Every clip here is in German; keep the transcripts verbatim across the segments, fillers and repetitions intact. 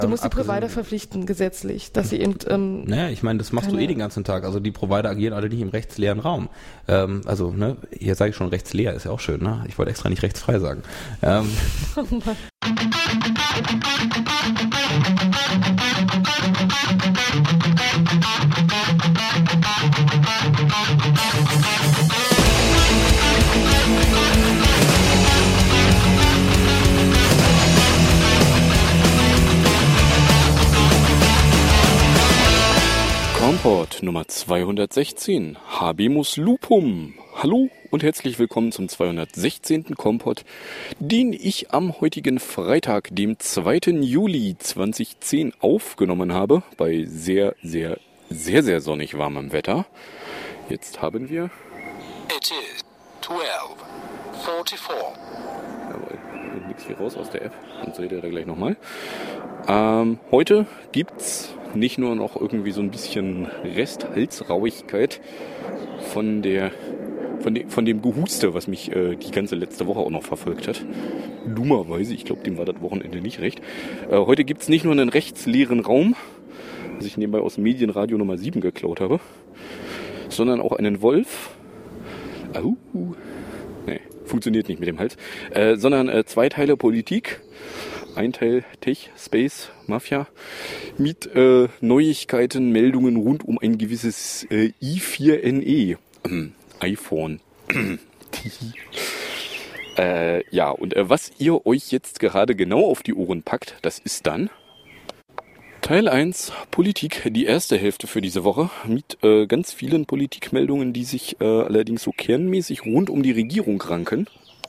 Du musst ähm, die Provider verpflichten, gesetzlich, dass sie eben... Ähm, naja, ich meine, das machst keine... du eh den ganzen Tag. Also die Provider agieren alle nicht im rechtsleeren Raum. Ähm, also, ne, hier sage ich schon rechtsleer, ist ja auch schön, ne? Ich wollte extra nicht rechtsfrei sagen. Ähm, oh Mann. Kompott Nummer zweihundertsechzehn, Habemus Lupum. Hallo und herzlich willkommen zum zweihundertsechzehnten Kompott, den ich am heutigen Freitag, dem zweiten Juli zweitausendzehn aufgenommen habe, bei sehr, sehr, sehr, sehr sonnig warmem Wetter. Jetzt haben wir... It is zwölf vierundvierzig. Jawohl, nichts wie raus aus der App, sonst redet er da gleich nochmal. Ähm, heute gibt's nicht nur noch irgendwie so ein bisschen Resthalsrauigkeit von der von dem, von dem Gehuste, was mich äh, die ganze letzte Woche auch noch verfolgt hat. Dummerweise, ich glaube, dem war das Wochenende nicht recht. Äh, heute gibt's nicht nur einen rechtsleeren Raum, was ich nebenbei aus Medienradio Nummer sieben geklaut habe, sondern auch einen Wolf. Au, nee, funktioniert nicht mit dem Hals. Äh, sondern äh, zwei Teile Politik. Ein Teil Tech, Space, Mafia mit äh, Neuigkeiten, Meldungen rund um ein gewisses äh, i vier N E, ähm, iPhone. äh, ja, und äh, was ihr euch jetzt gerade genau auf die Ohren packt, das ist dann Teil eins, Politik, die erste Hälfte für diese Woche mit äh, ganz vielen Politikmeldungen, die sich äh, allerdings so kernmäßig rund um die Regierung ranken.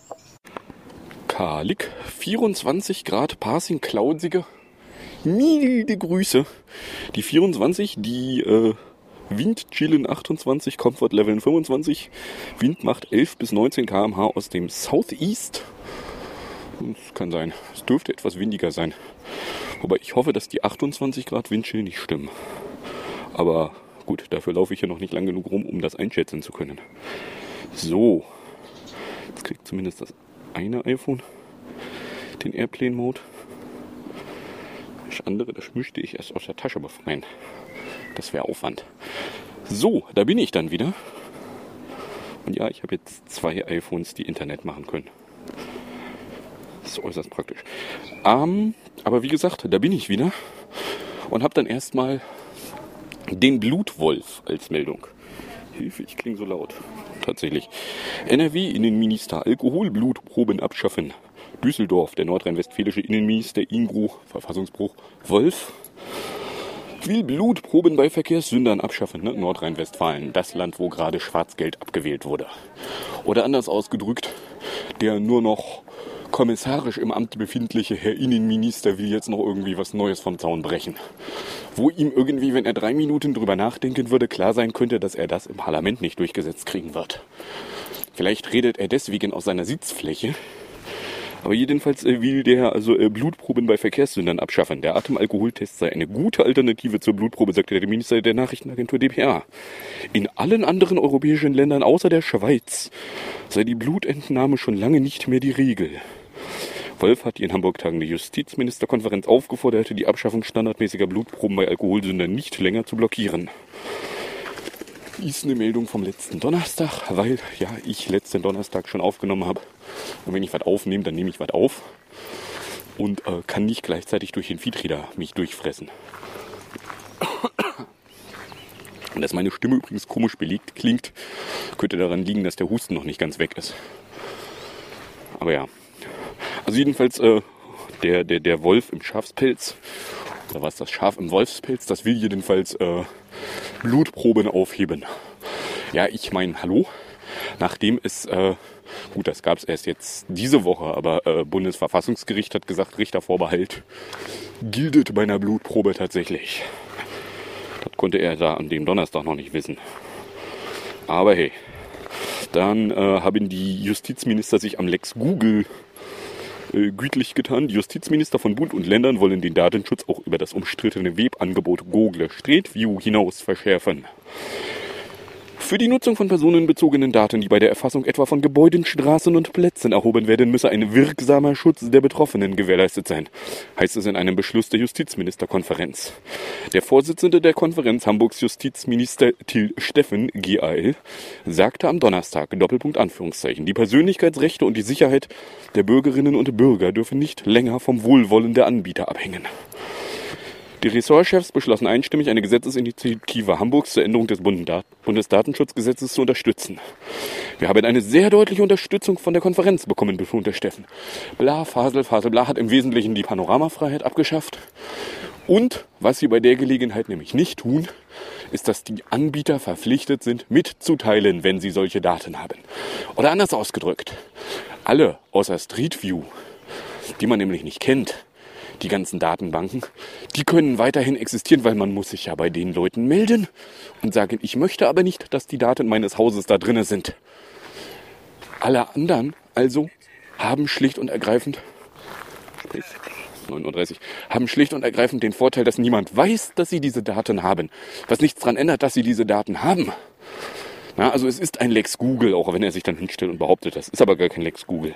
Kalik, vierundzwanzig Grad, Passing, cloudsige, milde Grüße. Die vierundzwanzig, die äh, Wind chillen achtundzwanzig, Comfort Level fünfundzwanzig, Windmacht elf bis neunzehn Kilometer pro Stunde aus dem Southeast. Es kann sein, es dürfte etwas windiger sein. Wobei ich hoffe, dass die achtundzwanzig Grad Windchill nicht stimmen. Aber gut, dafür laufe ich ja noch nicht lang genug rum, um das einschätzen zu können. So, jetzt kriegt zumindest das eine iPhone den Airplane-Mode. Das andere, das möchte ich erst aus der Tasche befreien. Das wäre Aufwand. So, da bin ich dann wieder. Und ja, ich habe jetzt zwei iPhones, die Internet machen können. Das ist äußerst praktisch. Ähm, aber wie gesagt, da bin ich wieder. Und habe dann erstmal den Blutwolf als Meldung. Hilfe, ich klinge so laut. Tatsächlich. N R W-Innenminister Alkoholblutproben abschaffen. Düsseldorf, der nordrhein-westfälische Innenminister Ingro, Verfassungsbruch, Wolf, will Blutproben bei Verkehrssündern abschaffen. Ne? Nordrhein-Westfalen, das Land, wo gerade Schwarzgeld abgewählt wurde. Oder anders ausgedrückt, der nur noch kommissarisch im Amt befindliche Herr Innenminister will jetzt noch irgendwie was Neues vom Zaun brechen. Wo ihm irgendwie, wenn er drei Minuten drüber nachdenken würde, klar sein könnte, dass er das im Parlament nicht durchgesetzt kriegen wird. Vielleicht redet er deswegen aus seiner Sitzfläche. Aber jedenfalls will der also Blutproben bei Verkehrssündern abschaffen. Der Atemalkoholtest sei eine gute Alternative zur Blutprobe, sagte der Minister der Nachrichtenagentur D P A. In allen anderen europäischen Ländern außer der Schweiz sei die Blutentnahme schon lange nicht mehr die Regel. Wolf hat die in Hamburg tagende Justizministerkonferenz aufgefordert, die Abschaffung standardmäßiger Blutproben bei Alkoholsündern nicht länger zu blockieren. Ist eine Meldung vom letzten Donnerstag, weil ja ich letzten Donnerstag schon aufgenommen habe. Und wenn ich was aufnehme, dann nehme ich was auf und äh, kann nicht gleichzeitig durch den Feedreader mich durchfressen. Und dass meine Stimme übrigens komisch belegt klingt, könnte daran liegen, dass der Husten noch nicht ganz weg ist. Aber ja. Also jedenfalls äh, der, der, der Wolf im Schafspelz, oder was das Schaf im Wolfspelz, das will jedenfalls äh, Blutproben aufheben. Ja, ich meine, hallo? Nachdem es, äh, gut, das gab es erst jetzt diese Woche, aber äh, Bundesverfassungsgericht hat gesagt, Richtervorbehalt gilt bei einer Blutprobe tatsächlich. Das konnte er da an dem Donnerstag noch nicht wissen. Aber hey, dann äh, haben die Justizminister sich am Lex Google äh, gütlich getan. Die Justizminister von Bund und Ländern wollen den Datenschutz auch über das umstrittene Webangebot Google Street View hinaus verschärfen. Für die Nutzung von personenbezogenen Daten, die bei der Erfassung etwa von Gebäuden, Straßen und Plätzen erhoben werden, müsse ein wirksamer Schutz der Betroffenen gewährleistet sein, heißt es in einem Beschluss der Justizministerkonferenz. Der Vorsitzende der Konferenz, Hamburgs Justizminister Till Steffen, G A L, sagte am Donnerstag, Doppelpunkt Anführungszeichen, die Persönlichkeitsrechte und die Sicherheit der Bürgerinnen und Bürger dürfen nicht länger vom Wohlwollen der Anbieter abhängen. Die Ressortchefs beschlossen einstimmig, eine Gesetzesinitiative Hamburgs zur Änderung des Bundesdatenschutzgesetzes zu unterstützen. Wir haben eine sehr deutliche Unterstützung von der Konferenz bekommen, betonte Steffen. Bla, Fasel, Fasel, Bla hat im Wesentlichen die Panoramafreiheit abgeschafft. Und was sie bei der Gelegenheit nämlich nicht tun, ist, dass die Anbieter verpflichtet sind, mitzuteilen, wenn sie solche Daten haben. Oder anders ausgedrückt, alle außer Street View, die man nämlich nicht kennt, die ganzen Datenbanken, die können weiterhin existieren, weil man muss sich ja bei den Leuten melden und sagen, ich möchte aber nicht, dass die Daten meines Hauses da drinne sind. Alle anderen also haben schlicht und ergreifend neun Uhr dreißig, haben schlicht und ergreifend den Vorteil, dass niemand weiß, dass sie diese Daten haben. Was nichts daran ändert, dass sie diese Daten haben. Na, also es ist ein Lex Google, auch wenn er sich dann hinstellt und behauptet, das ist aber gar kein Lex Google.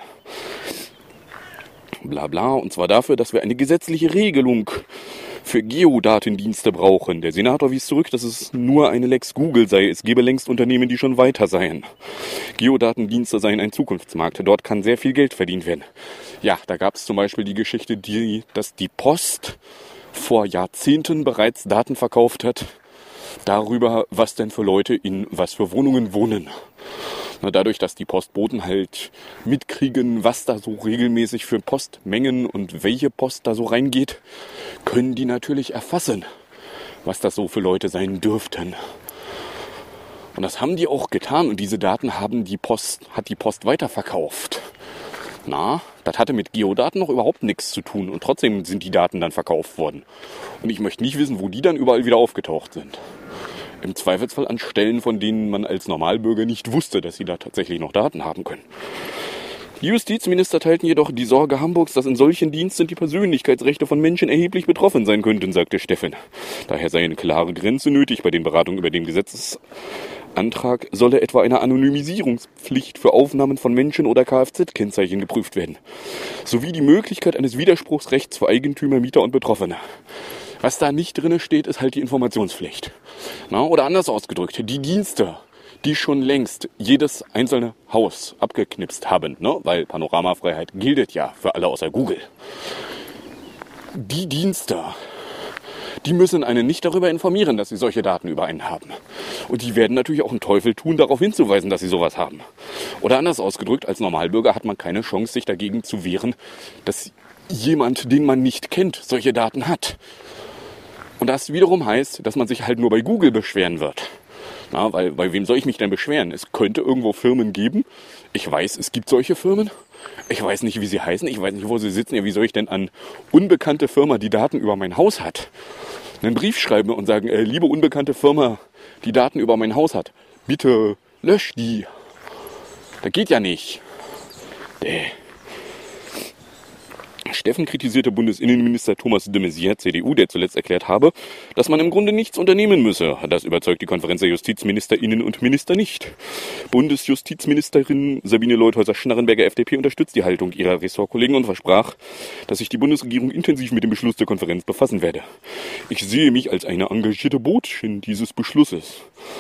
Bla bla, und zwar dafür, dass wir eine gesetzliche Regelung für Geodatendienste brauchen. Der Senator wies zurück, dass es nur eine Lex Google sei. Es gäbe längst Unternehmen, die schon weiter seien. Geodatendienste seien ein Zukunftsmarkt. Dort kann sehr viel Geld verdient werden. Ja, da gab es zum Beispiel die Geschichte, die, dass die Post vor Jahrzehnten bereits Daten verkauft hat darüber, was denn für Leute in was für Wohnungen wohnen. Na, dadurch, dass die Postboten halt mitkriegen, was da so regelmäßig für Postmengen und welche Post da so reingeht, können die natürlich erfassen, was das so für Leute sein dürften. Und das haben die auch getan und diese Daten haben die Post, hat die Post weiterverkauft. Na, das hatte mit Geodaten noch überhaupt nichts zu tun und trotzdem sind die Daten dann verkauft worden. Und ich möchte nicht wissen, wo die dann überall wieder aufgetaucht sind. Im Zweifelsfall an Stellen, von denen man als Normalbürger nicht wusste, dass sie da tatsächlich noch Daten haben können. Die Justizminister teilten jedoch die Sorge Hamburgs, dass in solchen Diensten die Persönlichkeitsrechte von Menschen erheblich betroffen sein könnten, sagte Steffen. Daher sei eine klare Grenze nötig. Bei den Beratungen über den Gesetzesantrag solle etwa eine Anonymisierungspflicht für Aufnahmen von Menschen oder Kfz-Kennzeichen geprüft werden, sowie die Möglichkeit eines Widerspruchsrechts für Eigentümer, Mieter und Betroffene. Was da nicht drin steht, ist halt die Informationspflicht. Na, oder anders ausgedrückt, die Dienste, die schon längst jedes einzelne Haus abgeknipst haben, ne? Weil Panoramafreiheit gilt ja für alle außer Google. Die Dienste, die müssen einen nicht darüber informieren, dass sie solche Daten über einen haben. Und die werden natürlich auch einen Teufel tun, darauf hinzuweisen, dass sie sowas haben. Oder anders ausgedrückt, als Normalbürger hat man keine Chance, sich dagegen zu wehren, dass jemand, den man nicht kennt, solche Daten hat. Und das wiederum heißt, dass man sich halt nur bei Google beschweren wird. Na, weil bei wem soll ich mich denn beschweren? Es könnte irgendwo Firmen geben. Ich weiß, es gibt solche Firmen. Ich weiß nicht, wie sie heißen. Ich weiß nicht, wo sie sitzen. Ja, wie soll ich denn an unbekannte Firma, die Daten über mein Haus hat, einen Brief schreiben und sagen, äh, liebe unbekannte Firma, die Daten über mein Haus hat, bitte lösch die. Das geht ja nicht. Däh. Steffen kritisierte Bundesinnenminister Thomas de Maizière, C D U, der zuletzt erklärt habe, dass man im Grunde nichts unternehmen müsse. Das überzeugt die Konferenz der Justizministerinnen und Minister nicht. Bundesjustizministerin Sabine Leuthäuser-Schnarrenberger, F D P, unterstützt die Haltung ihrer Ressortkollegen und versprach, dass sich die Bundesregierung intensiv mit dem Beschluss der Konferenz befassen werde. Ich sehe mich als eine engagierte Botin dieses Beschlusses.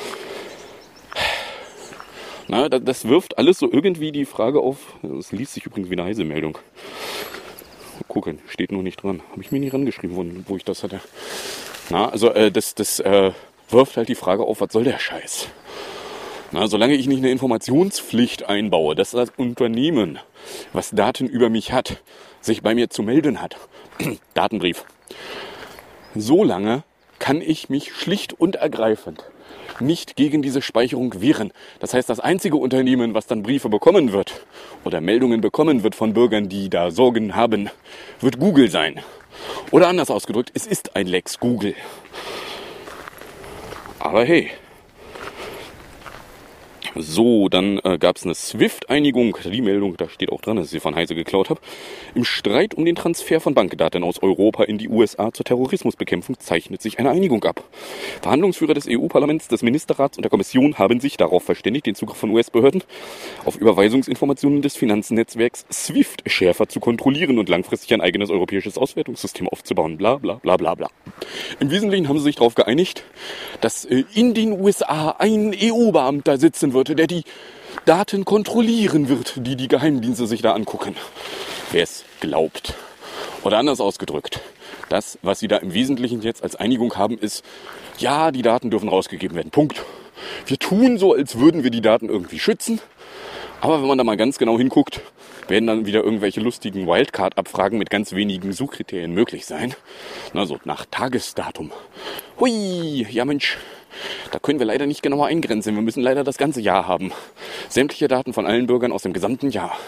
Na, das wirft alles so irgendwie die Frage auf, es liest sich übrigens wie eine Heise-Meldung. Gucken, steht noch nicht dran. Habe ich mir nicht rangeschrieben, wo, wo ich das hatte. Na, also äh, das, das äh, wirft halt die Frage auf, was soll der Scheiß? Na, solange ich nicht eine Informationspflicht einbaue, dass das Unternehmen, was Daten über mich hat, sich bei mir zu melden hat, Datenbrief, solange kann ich mich schlicht und ergreifend nicht gegen diese Speicherung wehren. Das heißt, das einzige Unternehmen, was dann Briefe bekommen wird oder Meldungen bekommen wird von Bürgern, die da Sorgen haben, wird Google sein. Oder anders ausgedrückt, es ist ein Lex Google. Aber hey, So, dann äh, gab es eine SWIFT-Einigung, die Meldung, da steht auch dran, dass ich sie von Heise geklaut habe. Im Streit um den Transfer von Bankdaten aus Europa in die U S A zur Terrorismusbekämpfung zeichnet sich eine Einigung ab. Verhandlungsführer des E U-Parlaments, des Ministerrats und der Kommission haben sich darauf verständigt, den Zugriff von U S-Behörden auf Überweisungsinformationen des Finanznetzwerks SWIFT schärfer zu kontrollieren und langfristig ein eigenes europäisches Auswertungssystem aufzubauen. Bla bla bla bla bla. Im Wesentlichen haben sie sich darauf geeinigt, dass äh, in den U S A ein E U-Beamter sitzen wird, der die Daten kontrollieren wird, die die Geheimdienste sich da angucken. Wer es glaubt. Oder anders ausgedrückt, das, was sie da im Wesentlichen jetzt als Einigung haben, ist, ja, die Daten dürfen rausgegeben werden. Punkt. Wir tun so, als würden wir die Daten irgendwie schützen. Aber wenn man da mal ganz genau hinguckt, werden dann wieder irgendwelche lustigen Wildcard-Abfragen mit ganz wenigen Suchkriterien möglich sein. Also nach Tagesdatum. Hui, ja Mensch, da können wir leider nicht genauer eingrenzen. Wir müssen leider das ganze Jahr haben. Sämtliche Daten von allen Bürgern aus dem gesamten Jahr.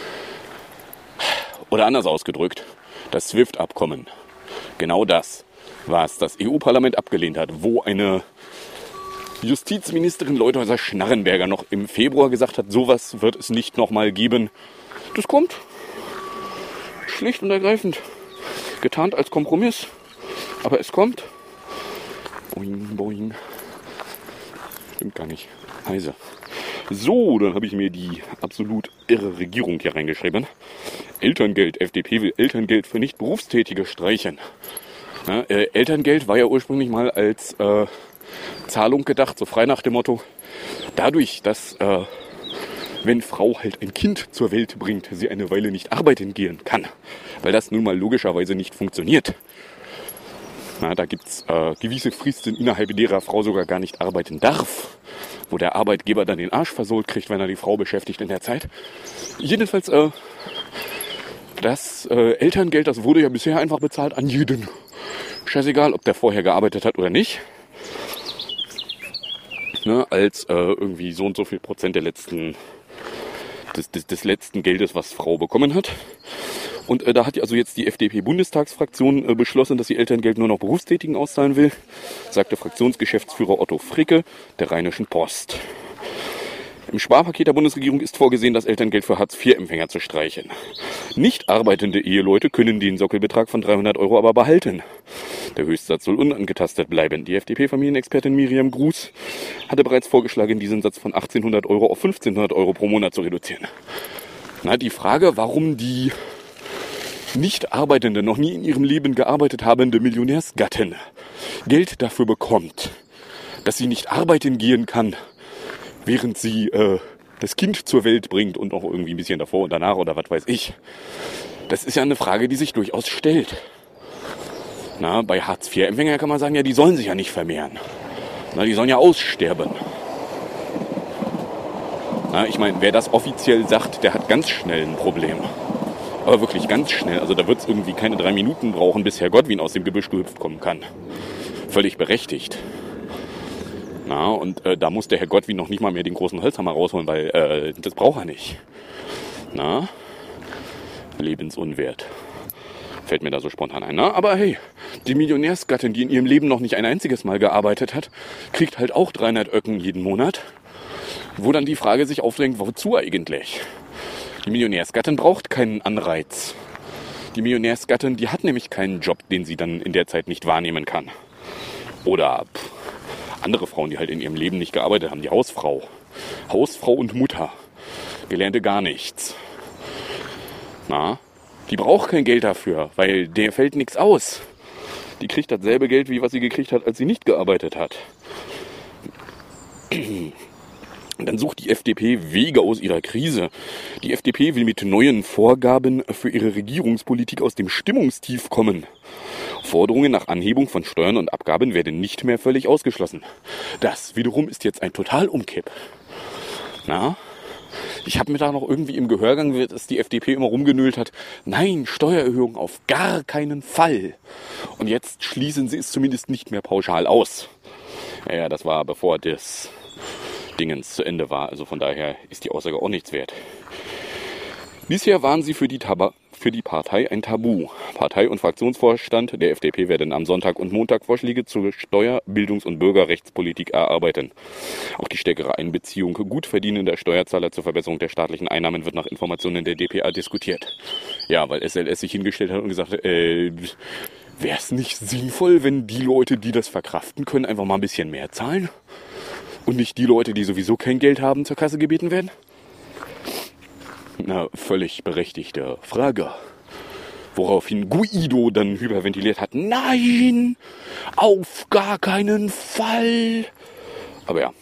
Oder anders ausgedrückt, das SWIFT-Abkommen. Genau das, was das E U-Parlament abgelehnt hat, wo eine Justizministerin Leuthäuser-Schnarrenberger noch im Februar gesagt hat, sowas wird es nicht nochmal geben. Das kommt schlicht und ergreifend getarnt als Kompromiss, aber es kommt. Boing, boing. Stimmt gar nicht. Heise. So, dann habe ich mir die absolut irre Regierung hier reingeschrieben. Elterngeld. F D P will Elterngeld für Nicht-Berufstätige streichen. Ja, äh, Elterngeld war ja ursprünglich mal als äh, Zahlung gedacht, so frei nach dem Motto, dadurch, dass äh, wenn Frau halt ein Kind zur Welt bringt, sie eine Weile nicht arbeiten gehen kann. Weil das nun mal logischerweise nicht funktioniert. Na, da gibt es äh, gewisse Fristen, innerhalb derer Frau sogar gar nicht arbeiten darf. Wo der Arbeitgeber dann den Arsch versohlt kriegt, wenn er die Frau beschäftigt in der Zeit. Jedenfalls, äh, das äh, Elterngeld, das wurde ja bisher einfach bezahlt an jeden. Scheißegal, ob der vorher gearbeitet hat oder nicht. Ne, als äh, irgendwie so und so viel Prozent der letzten, des, des, des letzten Geldes, was Frau bekommen hat. Und äh, da hat also jetzt die F D P-Bundestagsfraktion äh, beschlossen, dass sie Elterngeld nur noch Berufstätigen auszahlen will, sagte Fraktionsgeschäftsführer Otto Fricke der Rheinischen Post. Im Sparpaket der Bundesregierung ist vorgesehen, das Elterngeld für Hartz vier Empfänger zu streichen. Nicht arbeitende Eheleute können den Sockelbetrag von dreihundert Euro aber behalten. Der Höchstsatz soll unangetastet bleiben. Die F D P-Familienexpertin Miriam Gruß hatte bereits vorgeschlagen, diesen Satz von achtzehnhundert Euro auf fünfzehnhundert Euro pro Monat zu reduzieren. Na, die Frage, warum die nicht arbeitende, noch nie in ihrem Leben gearbeitet habende Millionärsgattin Geld dafür bekommt, dass sie nicht arbeiten gehen kann, während sie äh, das Kind zur Welt bringt und auch irgendwie ein bisschen davor und danach oder was weiß ich. Das ist ja eine Frage, die sich durchaus stellt. Na, bei Hartz vier Empfängern kann man sagen, ja, die sollen sich ja nicht vermehren. Na, die sollen ja aussterben. Na, ich meine, wer das offiziell sagt, der hat ganz schnell ein Problem. Aber wirklich ganz schnell. Also da wird es irgendwie keine drei Minuten brauchen, bis Herr Gottwin aus dem Gebüsch gehüpft kommen kann. Völlig berechtigt. Na, und äh, da muss der Herr Gottwin noch nicht mal mehr den großen Holzhammer rausholen, weil äh, das braucht er nicht. Na, lebensunwert. Fällt mir da so spontan ein. Na, aber hey, die Millionärsgattin, die in ihrem Leben noch nicht ein einziges Mal gearbeitet hat, kriegt halt auch dreihundert Öcken jeden Monat. Wo dann die Frage sich aufdrängt, wozu eigentlich? Die Millionärsgattin braucht keinen Anreiz. Die Millionärsgattin, die hat nämlich keinen Job, den sie dann in der Zeit nicht wahrnehmen kann. Oder pff, andere Frauen, die halt in ihrem Leben nicht gearbeitet haben. Die Hausfrau. Hausfrau und Mutter. Gelernte gar nichts. Na, die braucht kein Geld dafür, weil der fällt nichts aus. Die kriegt dasselbe Geld, wie was sie gekriegt hat, als sie nicht gearbeitet hat. Und dann sucht die F D P Wege aus ihrer Krise. Die F D P will mit neuen Vorgaben für ihre Regierungspolitik aus dem Stimmungstief kommen. Forderungen nach Anhebung von Steuern und Abgaben werden nicht mehr völlig ausgeschlossen. Das wiederum ist jetzt ein Totalumkipp. Na, ich habe mir da noch irgendwie im Gehörgang, dass die F D P immer rumgenölt hat, nein, Steuererhöhung auf gar keinen Fall. Und jetzt schließen sie es zumindest nicht mehr pauschal aus. Ja, das war bevor das Dingens zu Ende war. Also von daher ist die Aussage auch nichts wert. Bisher waren sie für die, Tab- für für die Partei ein Tabu. Partei- und Fraktionsvorstand der F D P werden am Sonntag und Montag Vorschläge zur Steuer-, Bildungs- und Bürgerrechtspolitik erarbeiten. Auch die stärkere Einbeziehung gut verdienender Steuerzahler zur Verbesserung der staatlichen Einnahmen wird nach Informationen der D P A diskutiert. Ja, weil S L S sich hingestellt hat und gesagt hat, äh, wäre es nicht sinnvoll, wenn die Leute, die das verkraften können, einfach mal ein bisschen mehr zahlen? Und nicht die Leute, die sowieso kein Geld haben, zur Kasse gebeten werden? Na, völlig berechtigte Frage. Woraufhin Guido dann hyperventiliert hat, nein, auf gar keinen Fall. Aber ja,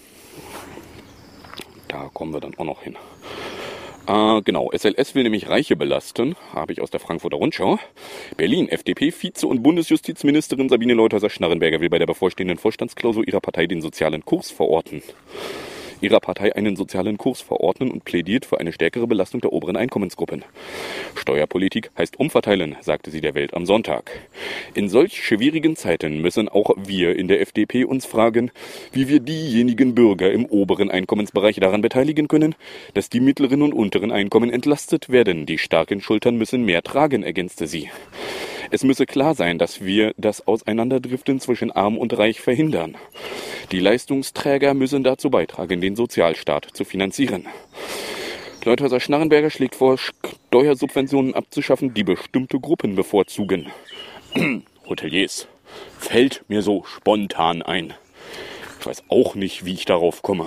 da kommen wir dann auch noch hin. Äh, genau, S L S will nämlich Reiche belasten, habe ich aus der Frankfurter Rundschau. Berlin, F D P, Vize- und Bundesjustizministerin Sabine Leuthäuser-Schnarrenberger will bei der bevorstehenden Vorstandsklausur ihrer Partei den sozialen Kurs verorten. Ihrer Partei einen sozialen Kurs verordnen und plädiert für eine stärkere Belastung der oberen Einkommensgruppen. Steuerpolitik heißt umverteilen, sagte sie der Welt am Sonntag. In solch schwierigen Zeiten müssen auch wir in der F D P uns fragen, wie wir diejenigen Bürger im oberen Einkommensbereich daran beteiligen können, dass die mittleren und unteren Einkommen entlastet werden. Die starken Schultern müssen mehr tragen, ergänzte sie. Es müsse klar sein, dass wir das Auseinanderdriften zwischen Arm und Reich verhindern. Die Leistungsträger müssen dazu beitragen, den Sozialstaat zu finanzieren. Leuthäuser-Schnarrenberger schlägt vor, Steuersubventionen abzuschaffen, die bestimmte Gruppen bevorzugen. Hoteliers. Fällt mir so spontan ein. Ich weiß auch nicht, wie ich darauf komme.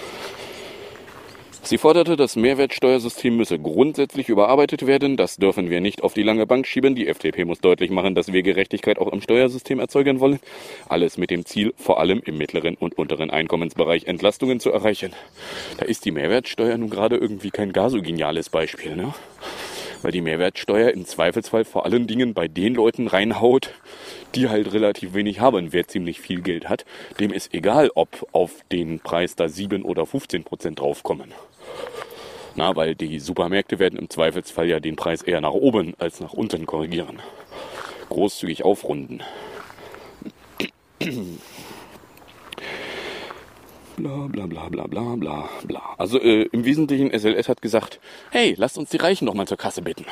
Sie forderte, das Mehrwertsteuersystem müsse grundsätzlich überarbeitet werden. Das dürfen wir nicht auf die lange Bank schieben. Die F D P muss deutlich machen, dass wir Gerechtigkeit auch im Steuersystem erzeugen wollen. Alles mit dem Ziel, vor allem im mittleren und unteren Einkommensbereich Entlastungen zu erreichen. Da ist die Mehrwertsteuer nun gerade irgendwie kein gar so geniales Beispiel, ne? Weil die Mehrwertsteuer im Zweifelsfall vor allen Dingen bei den Leuten reinhaut, die halt relativ wenig haben. Wer ziemlich viel Geld hat, dem ist egal, ob auf den Preis da sieben oder fünfzehn Prozent draufkommen. Na, weil die Supermärkte werden im Zweifelsfall ja den Preis eher nach oben als nach unten korrigieren. Großzügig aufrunden. Bla bla bla bla bla bla bla. Also äh, im Wesentlichen, S L S hat gesagt, hey, lasst uns die Reichen doch mal zur Kasse bitten.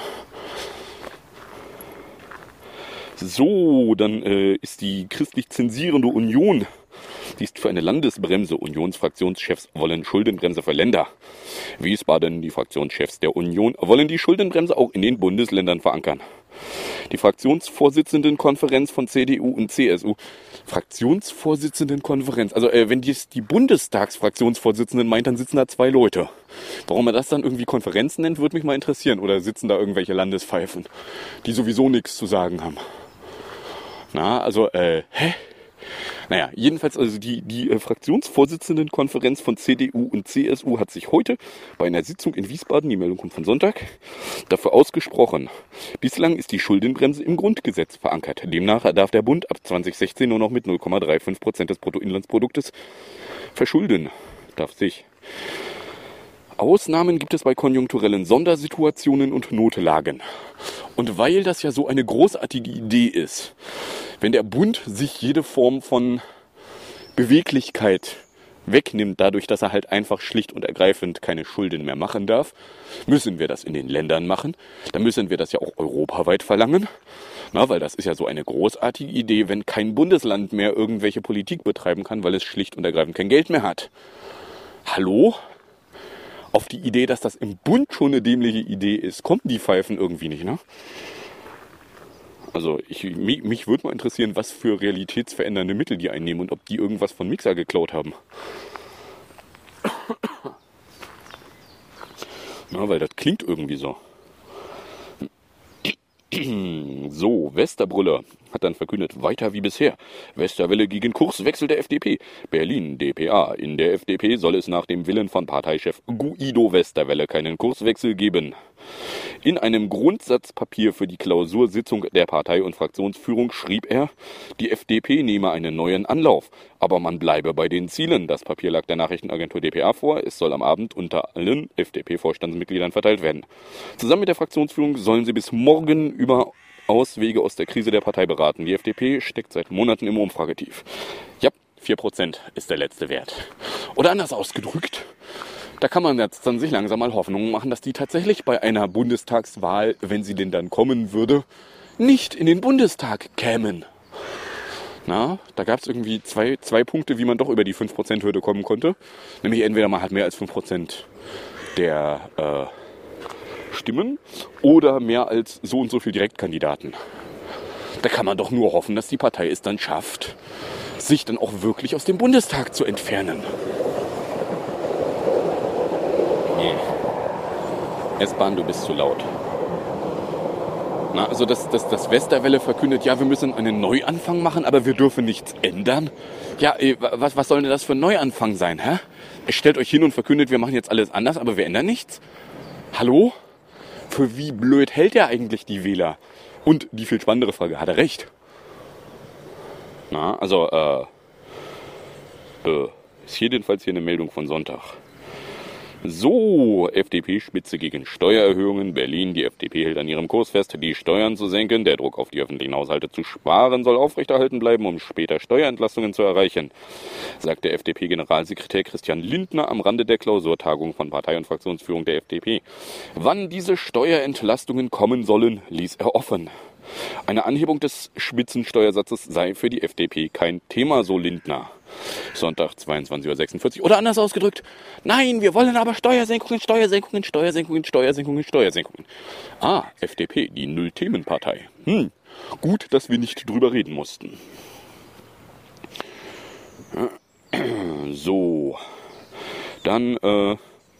So, dann äh, ist die christlich zensierende Union, die ist für eine Landesbremse. Unionsfraktionschefs wollen Schuldenbremse für Länder. Wiesbaden, die Fraktionschefs der Union, wollen die Schuldenbremse auch in den Bundesländern verankern. Die Fraktionsvorsitzendenkonferenz von C D U und C S U. Fraktionsvorsitzendenkonferenz. Also äh, wenn dies die Bundestagsfraktionsvorsitzenden meint, dann sitzen da zwei Leute. Warum man das dann irgendwie Konferenz nennt, würde mich mal interessieren. Oder sitzen da irgendwelche Landespfeifen, die sowieso nichts zu sagen haben. Na, also, äh, hä? Naja, jedenfalls also die, die äh, Fraktionsvorsitzendenkonferenz von C D U und C S U hat sich heute bei einer Sitzung in Wiesbaden, die Meldung kommt von Sonntag, dafür ausgesprochen. Bislang ist die Schuldenbremse im Grundgesetz verankert. Demnach darf der Bund ab zwanzig sechzehn nur noch mit null Komma fünfunddreißig Prozent des Bruttoinlandsproduktes verschulden. Darf sich. Ausnahmen gibt es bei konjunkturellen Sondersituationen und Notlagen. Und weil das ja so eine großartige Idee ist, wenn der Bund sich jede Form von Beweglichkeit wegnimmt, dadurch, dass er halt einfach schlicht und ergreifend keine Schulden mehr machen darf, müssen wir das in den Ländern machen. Dann müssen wir das ja auch europaweit verlangen. Na, weil das ist ja so eine großartige Idee, wenn kein Bundesland mehr irgendwelche Politik betreiben kann, weil es schlicht und ergreifend kein Geld mehr hat. Hallo? Auf die Idee, dass das im Bund schon eine dämliche Idee ist, kommen die Pfeifen irgendwie nicht, ne? Also ich, mich, mich würde mal interessieren, was für realitätsverändernde Mittel die einnehmen und ob die irgendwas von Mixer geklaut haben. Na, weil das klingt irgendwie so. So, Westerbrüller hat dann verkündet, weiter wie bisher. Westerwelle gegen Kurswechsel der F D P. Berlin, D P A. In der F D P soll es nach dem Willen von Parteichef Guido Westerwelle keinen Kurswechsel geben. In einem Grundsatzpapier für die Klausursitzung der Partei- und Fraktionsführung schrieb er, die F D P nehme einen neuen Anlauf, aber man bleibe bei den Zielen. Das Papier lag der Nachrichtenagentur D P A vor. Es soll am Abend unter allen F D P-Vorstandsmitgliedern verteilt werden. Zusammen mit der Fraktionsführung sollen sie bis morgen über Auswege aus der Krise der Partei beraten. Die F D P steckt seit Monaten im Umfragetief. Ja, vier Prozent ist der letzte Wert. Oder anders ausgedrückt, Da kann man jetzt dann sich langsam mal Hoffnungen machen, dass die tatsächlich bei einer Bundestagswahl, wenn sie denn dann kommen würde, nicht in den Bundestag kämen. Na, da gab es irgendwie zwei, zwei Punkte, wie man doch über die fünf Prozent Hürde kommen konnte. Nämlich entweder man hat mehr als fünf Prozent der äh, Stimmen oder mehr als so und so viel Direktkandidaten. Da kann man doch nur hoffen, dass die Partei es dann schafft, sich dann auch wirklich aus dem Bundestag zu entfernen. Nee. S-Bahn, du bist zu laut. Na, also das, das, das Westerwelle verkündet, ja, wir müssen einen Neuanfang machen, aber wir dürfen nichts ändern. Ja, was, was soll denn das für ein Neuanfang sein, hä? Ihr stellt euch hin und verkündet, wir machen jetzt alles anders, aber wir ändern nichts. Hallo? Für wie blöd hält er eigentlich die Wähler? Und die viel spannendere Frage, hat er recht? Na, also, äh, äh, ist jedenfalls hier eine Meldung von Sonntag. So, F D P-Spitze gegen Steuererhöhungen. Berlin, die F D P hält an ihrem Kurs fest, die Steuern zu senken. Der Druck auf die öffentlichen Haushalte zu sparen soll aufrechterhalten bleiben, um später Steuerentlastungen zu erreichen, sagt der F D P-Generalsekretär Christian Lindner am Rande der Klausurtagung von Partei- und Fraktionsführung der F D P. Wann diese Steuerentlastungen kommen sollen, ließ er offen. Eine Anhebung des Spitzensteuersatzes sei für die F D P kein Thema, so Lindner. Sonntag, zweiundzwanzig Uhr sechsundvierzig. Oder anders ausgedrückt, nein, wir wollen aber Steuersenkungen, Steuersenkungen, Steuersenkungen, Steuersenkungen, Steuersenkungen. Ah, F D P, die Null-Themen-Partei. Hm, gut, dass wir nicht drüber reden mussten. So, dann äh,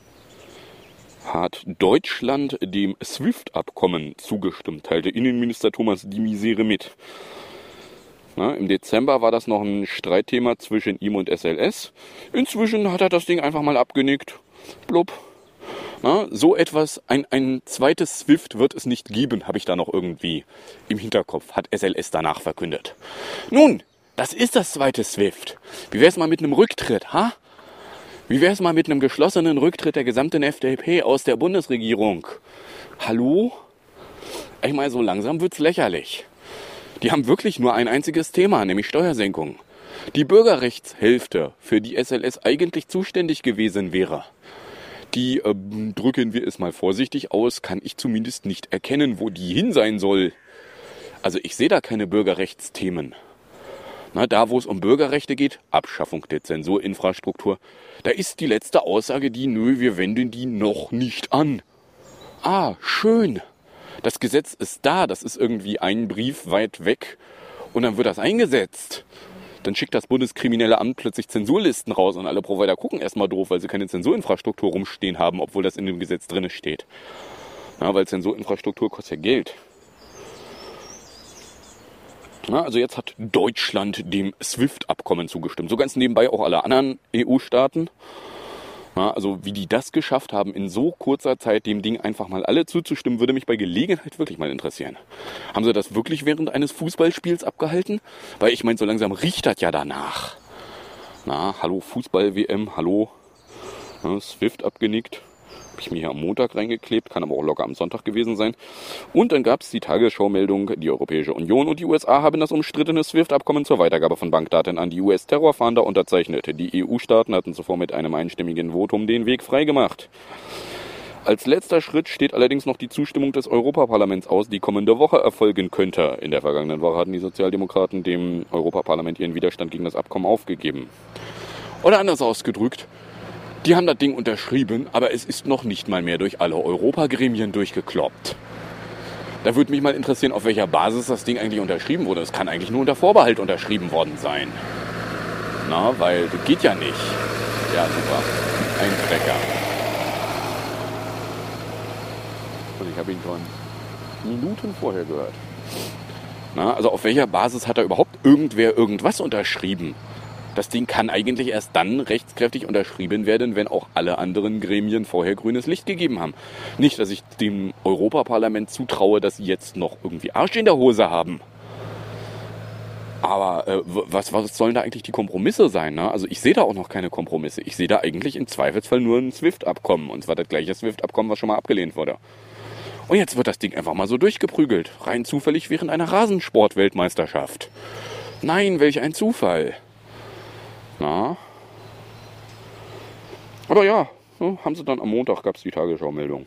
hat Deutschland dem SWIFT-Abkommen zugestimmt, teilte Innenminister Thomas de Maizière mit. Na, im Dezember war das noch ein Streitthema zwischen ihm und S L S. Inzwischen hat er das Ding einfach mal abgenickt. Blub. Na, so etwas, ein, ein zweites SWIFT wird es nicht geben, habe ich da noch irgendwie im Hinterkopf, hat S L S danach verkündet. Nun, das ist das zweite SWIFT. Wie wäre es mal mit einem Rücktritt, ha? Wie wäre es mal mit einem geschlossenen Rücktritt der gesamten F D P aus der Bundesregierung? Hallo? Ich meine, so langsam wird's lächerlich. Die haben wirklich nur ein einziges Thema, nämlich Steuersenkung. Die Bürgerrechtshälfte, für die S L S eigentlich zuständig gewesen wäre, die, äh, drücken wir es mal vorsichtig aus, kann ich zumindest nicht erkennen, wo die hin sein soll. Also ich sehe da keine Bürgerrechtsthemen. Na, da, wo es um Bürgerrechte geht, Abschaffung der Zensurinfrastruktur, da ist die letzte Aussage die, nö, wir wenden die noch nicht an. Ah, schön. Das Gesetz ist da, das ist irgendwie ein Brief weit weg und dann wird das eingesetzt. Dann schickt das Bundeskriminelle Amt plötzlich Zensurlisten raus und alle Provider gucken erstmal doof, weil sie keine Zensurinfrastruktur rumstehen haben, obwohl das in dem Gesetz drin steht. Na, weil Zensurinfrastruktur kostet ja Geld. Na, also jetzt hat Deutschland dem SWIFT-Abkommen zugestimmt. So ganz nebenbei auch alle anderen E U-Staaten. Ja, also wie die das geschafft haben, in so kurzer Zeit dem Ding einfach mal alle zuzustimmen, würde mich bei Gelegenheit wirklich mal interessieren. Haben sie das wirklich während eines Fußballspiels abgehalten? Weil ich meine, so langsam riecht das ja danach. Na, hallo Fußball-W M, hallo. Ja, SWIFT abgenickt. Habe ich mir hier am Montag reingeklebt, kann aber auch locker am Sonntag gewesen sein. Und dann gab es die Tagesschau-Meldung, die Europäische Union und die U S A haben das umstrittene SWIFT-Abkommen zur Weitergabe von Bankdaten an die U S-Terrorfahnder unterzeichnet. Die E U-Staaten hatten zuvor mit einem einstimmigen Votum den Weg freigemacht. Als letzter Schritt steht allerdings noch die Zustimmung des Europaparlaments aus, die kommende Woche erfolgen könnte. In der vergangenen Woche hatten die Sozialdemokraten dem Europaparlament ihren Widerstand gegen das Abkommen aufgegeben. Oder anders ausgedrückt, die haben das Ding unterschrieben, aber es ist noch nicht mal mehr durch alle Europagremien durchgekloppt. Da würde mich mal interessieren, auf welcher Basis das Ding eigentlich unterschrieben wurde. Es kann eigentlich nur unter Vorbehalt unterschrieben worden sein. Na, weil das geht ja nicht. Ja, super. Ein Trecker. Und ich habe ihn schon Minuten vorher gehört. Na, also auf welcher Basis hat da überhaupt irgendwer irgendwas unterschrieben? Das Ding kann eigentlich erst dann rechtskräftig unterschrieben werden, wenn auch alle anderen Gremien vorher grünes Licht gegeben haben. Nicht, dass ich dem Europaparlament zutraue, dass sie jetzt noch irgendwie Arsch in der Hose haben. Aber äh, was, was sollen da eigentlich die Kompromisse sein? Ne? Also ich sehe da auch noch keine Kompromisse. Ich sehe da eigentlich im Zweifelsfall nur ein SWIFT-Abkommen. Und zwar das gleiche SWIFT-Abkommen, was schon mal abgelehnt wurde. Und jetzt wird das Ding einfach mal so durchgeprügelt. Rein zufällig während einer Rasensport-Weltmeisterschaft. Nein, welch ein Zufall. Na. Aber ja, Ja, haben sie dann am Montag, gab es die Tagesschau-Meldung.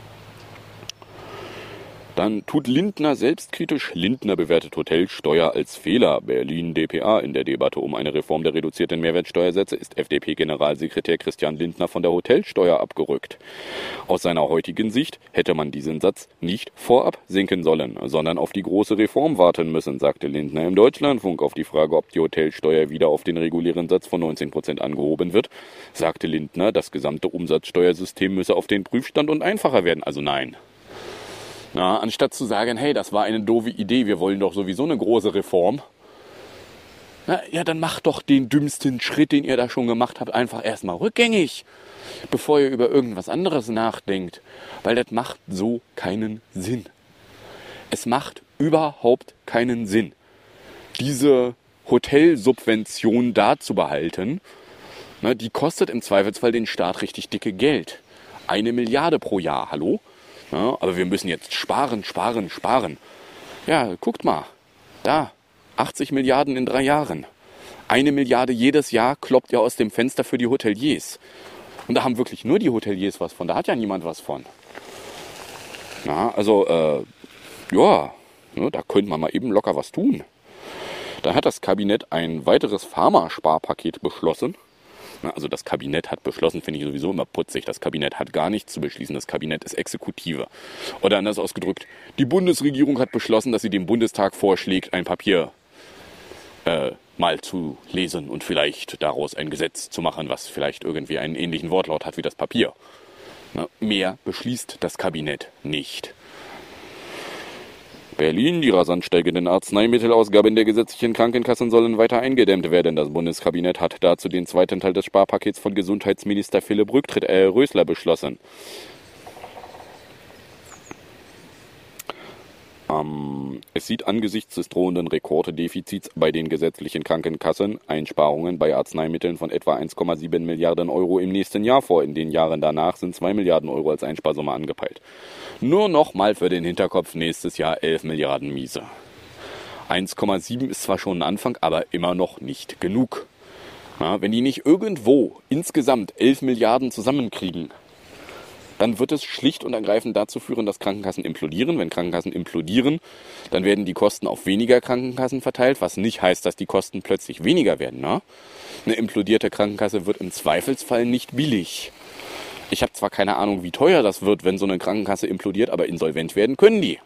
Dann tut Lindner selbstkritisch. Lindner bewertet Hotelsteuer als Fehler. Berlin D P A. In der Debatte um eine Reform der reduzierten Mehrwertsteuersätze ist F D P-Generalsekretär Christian Lindner von der Hotelsteuer abgerückt. Aus seiner heutigen Sicht hätte man diesen Satz nicht vorab senken sollen, sondern auf die große Reform warten müssen, sagte Lindner im Deutschlandfunk. Auf die Frage, ob die Hotelsteuer wieder auf den regulären Satz von neunzehn Prozent angehoben wird, sagte Lindner, das gesamte Umsatzsteuersystem müsse auf den Prüfstand und einfacher werden. Also nein. Na, anstatt zu sagen, hey, das war eine doofe Idee, wir wollen doch sowieso eine große Reform. Na, ja, dann macht doch den dümmsten Schritt, den ihr da schon gemacht habt, einfach erstmal rückgängig, bevor ihr über irgendwas anderes nachdenkt. Weil das macht so keinen Sinn. Es macht überhaupt keinen Sinn, diese Hotelsubvention da zu behalten. Na, die kostet im Zweifelsfall den Staat richtig dicke Geld. Eine Milliarde pro Jahr, hallo? Ja, aber wir müssen jetzt sparen, sparen, sparen. Ja, guckt mal. Da, achtzig Milliarden in drei Jahren. Eine Milliarde jedes Jahr kloppt ja aus dem Fenster für die Hoteliers. Und da haben wirklich nur die Hoteliers was von. Da hat ja niemand was von. Na, also, äh, ja, ne, da könnte man mal eben locker was tun. Dann hat das Kabinett ein weiteres Pharma-Sparpaket beschlossen. Also das Kabinett hat beschlossen, finde ich sowieso immer putzig. Das Kabinett hat gar nichts zu beschließen. Das Kabinett ist Exekutive. Oder anders ausgedrückt, die Bundesregierung hat beschlossen, dass sie dem Bundestag vorschlägt, ein Papier äh, mal zu lesen und vielleicht daraus ein Gesetz zu machen, was vielleicht irgendwie einen ähnlichen Wortlaut hat wie das Papier. Na, mehr beschließt das Kabinett nicht. Berlin, die rasant steigenden Arzneimittelausgaben der gesetzlichen Krankenkassen sollen weiter eingedämmt werden. Das Bundeskabinett hat dazu den zweiten Teil des Sparpakets von Gesundheitsminister Philipp Rücktritt, äh, Rösler beschlossen. Ähm, es sieht angesichts des drohenden Rekorddefizits bei den gesetzlichen Krankenkassen Einsparungen bei Arzneimitteln von etwa eins Komma sieben Milliarden Euro im nächsten Jahr vor. In den Jahren danach sind zwei Milliarden Euro als Einsparsumme angepeilt. Nur noch mal für den Hinterkopf, nächstes Jahr elf Milliarden miese. eins Komma sieben ist zwar schon ein Anfang, aber immer noch nicht genug. Ja, wenn die nicht irgendwo insgesamt elf Milliarden zusammenkriegen, dann wird es schlicht und ergreifend dazu führen, dass Krankenkassen implodieren. Wenn Krankenkassen implodieren, dann werden die Kosten auf weniger Krankenkassen verteilt, was nicht heißt, dass die Kosten plötzlich weniger werden. Ne? Eine implodierte Krankenkasse wird im Zweifelsfall nicht billig. Ich habe zwar keine Ahnung, wie teuer das wird, wenn so eine Krankenkasse implodiert, aber insolvent werden können die.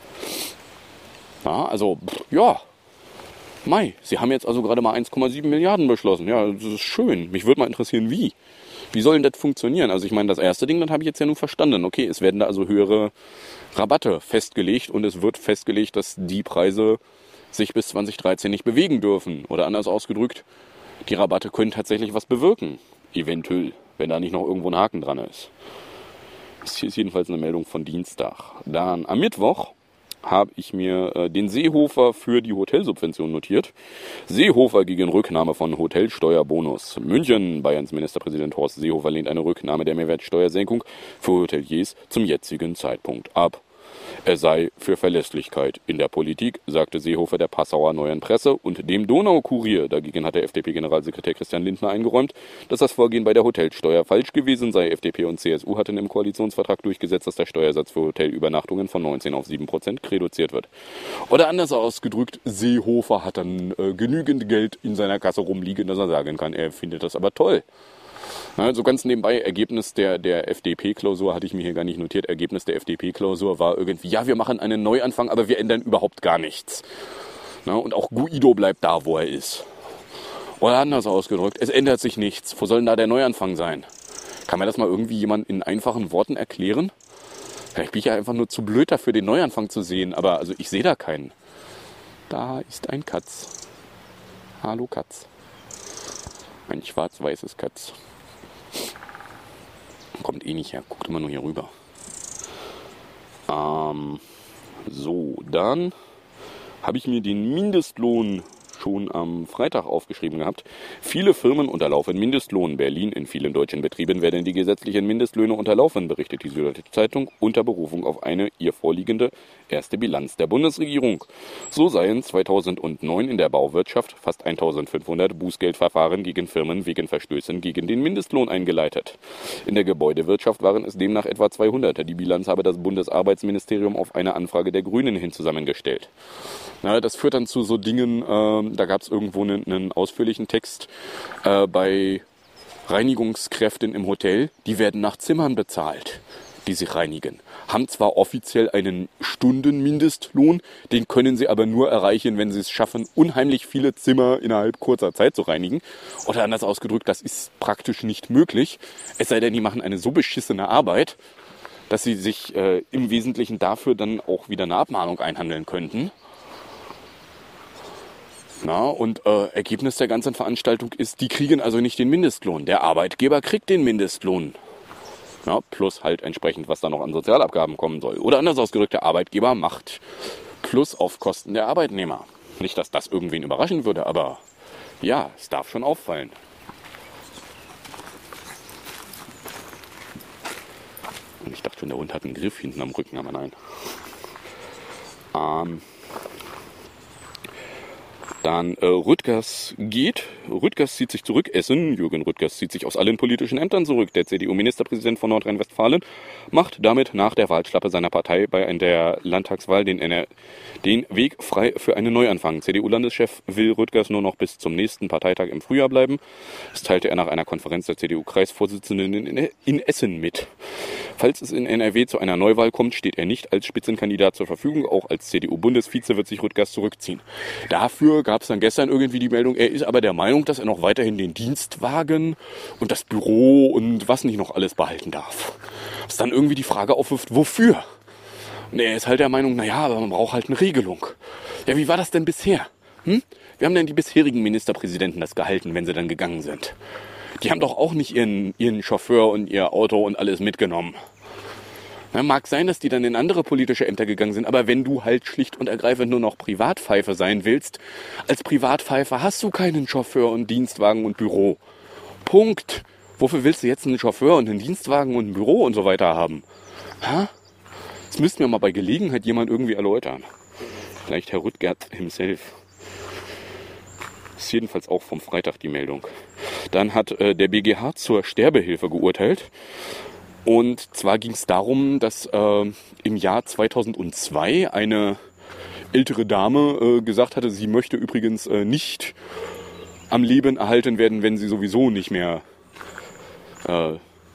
Ja, also, ja. Mai, sie haben jetzt also gerade mal eins Komma sieben Milliarden beschlossen. Ja, das ist schön. Mich würde mal interessieren, wie. Wie soll denn das funktionieren? Also ich meine, das erste Ding, das habe ich jetzt ja nun verstanden. Okay, es werden da also höhere Rabatte festgelegt und es wird festgelegt, dass die Preise sich bis zwanzig dreizehn nicht bewegen dürfen. Oder anders ausgedrückt, die Rabatte können tatsächlich was bewirken. Eventuell, wenn da nicht noch irgendwo ein Haken dran ist. Das ist jedenfalls eine Meldung von Dienstag. Dann am Mittwoch habe ich mir äh, den Seehofer für die Hotelsubvention notiert. Seehofer gegen Rücknahme von Hotelsteuerbonus. München, Bayerns Ministerpräsident Horst Seehofer lehnt eine Rücknahme der Mehrwertsteuersenkung für Hoteliers zum jetzigen Zeitpunkt ab. Er sei für Verlässlichkeit in der Politik, sagte Seehofer der Passauer Neuen Presse und dem Donaukurier. Dagegen hat der F D P-Generalsekretär Christian Lindner eingeräumt, dass das Vorgehen bei der Hotelsteuer falsch gewesen sei. F D P und C S U hatten im Koalitionsvertrag durchgesetzt, dass der Steuersatz für Hotelübernachtungen von neunzehn auf sieben Prozent reduziert wird. Oder anders ausgedrückt, Seehofer hat dann äh, genügend Geld in seiner Kasse rumliegen, dass er sagen kann, er findet das aber toll. Also ganz nebenbei, Ergebnis der, der F D P-Klausur hatte ich mir hier gar nicht notiert. Ergebnis der F D P-Klausur war irgendwie, ja, wir machen einen Neuanfang, aber wir ändern überhaupt gar nichts. Na, und auch Guido bleibt da, wo er ist. Oder anders ausgedrückt, es ändert sich nichts. Wo soll denn da der Neuanfang sein? Kann mir das mal irgendwie jemand in einfachen Worten erklären? Vielleicht bin ich ja einfach nur zu blöd dafür, den Neuanfang zu sehen, aber also ich sehe da keinen. Da ist ein Katz. Hallo Katz. Ein schwarz-weißes Katz. Kommt eh nicht her, guckt immer nur hier rüber. Ähm, so, dann habe ich mir den Mindestlohn schon am Freitag aufgeschrieben gehabt. Viele Firmen unterlaufen Mindestlohn. Berlin, in vielen deutschen Betrieben werden die gesetzlichen Mindestlöhne unterlaufen, berichtet die Süddeutsche Zeitung unter Berufung auf eine ihr vorliegende erste Bilanz der Bundesregierung. So seien zweitausendneun in der Bauwirtschaft fast eintausendfünfhundert Bußgeldverfahren gegen Firmen wegen Verstößen gegen den Mindestlohn eingeleitet. In der Gebäudewirtschaft waren es demnach etwa zweihundert. Die Bilanz habe das Bundesarbeitsministerium auf eine Anfrage der Grünen hin zusammengestellt. Ja, das führt dann zu so Dingen, äh, da gab es irgendwo einen, einen ausführlichen Text äh, bei Reinigungskräften im Hotel, die werden nach Zimmern bezahlt, die sie reinigen. Haben zwar offiziell einen Stundenmindestlohn, den können sie aber nur erreichen, wenn sie es schaffen, unheimlich viele Zimmer innerhalb kurzer Zeit zu reinigen. Oder anders ausgedrückt, das ist praktisch nicht möglich. Es sei denn, die machen eine so beschissene Arbeit, dass sie sich äh, im Wesentlichen dafür dann auch wieder eine Abmahnung einhandeln könnten. Na, und äh, Ergebnis der ganzen Veranstaltung ist, die kriegen also nicht den Mindestlohn. Der Arbeitgeber kriegt den Mindestlohn. Ja, plus halt entsprechend, was da noch an Sozialabgaben kommen soll. Oder anders ausgedrückt, der Arbeitgeber macht plus auf Kosten der Arbeitnehmer. Nicht, dass das irgendwen überraschen würde, aber ja, es darf schon auffallen. Und ich dachte schon, der Hund hat einen Griff hinten am Rücken, aber nein. Ähm... Dann äh, Rüttgers geht, Rüttgers zieht sich zurück, Essen, Jürgen Rüttgers zieht sich aus allen politischen Ämtern zurück. Der C D U-Ministerpräsident von Nordrhein-Westfalen macht damit nach der Wahlschlappe seiner Partei bei der Landtagswahl den, N R den Weg frei für einen Neuanfang. C D U-Landeschef will Rüttgers nur noch bis zum nächsten Parteitag im Frühjahr bleiben. Das teilte er nach einer Konferenz der C D U-Kreisvorsitzenden in, in Essen mit. Falls es in N R W zu einer Neuwahl kommt, steht er nicht als Spitzenkandidat zur Verfügung. Auch als C D U-Bundesvize wird sich Rüttgers zurückziehen. Dafür gab es dann gestern irgendwie die Meldung, er ist aber der Meinung, dass er noch weiterhin den Dienstwagen und das Büro und was nicht noch alles behalten darf. Was dann irgendwie die Frage aufwirft, wofür? Und er ist halt der Meinung, naja, aber man braucht halt eine Regelung. Ja, wie war das denn bisher? Hm? Wie haben denn die bisherigen Ministerpräsidenten das gehalten, wenn sie dann gegangen sind? Die haben doch auch nicht ihren, ihren Chauffeur und ihr Auto und alles mitgenommen. Na, mag sein, dass die dann in andere politische Ämter gegangen sind, aber wenn du halt schlicht und ergreifend nur noch Privatpfeife sein willst, als Privatpfeife hast du keinen Chauffeur und Dienstwagen und Büro. Punkt. Wofür willst du jetzt einen Chauffeur und einen Dienstwagen und ein Büro und so weiter haben? Ha? Das müsste mir mal bei Gelegenheit jemand irgendwie erläutern. Vielleicht Herr Rüttgers himself. Das ist jedenfalls auch vom Freitag die Meldung. Dann hat äh, der B G H zur Sterbehilfe geurteilt. Und zwar ging es darum, dass äh, im Jahr zweitausendzwei eine ältere Dame äh, gesagt hatte, sie möchte übrigens äh, nicht am Leben erhalten werden, wenn sie sowieso nicht mehr äh,